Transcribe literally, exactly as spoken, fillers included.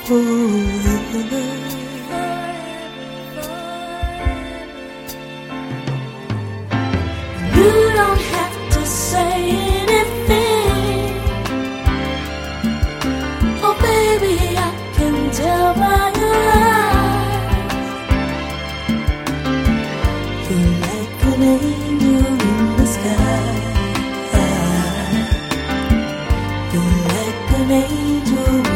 You don't have to say anything. Oh baby, I can tell by your eyes. You're like an angel in the sky. You're like an angel.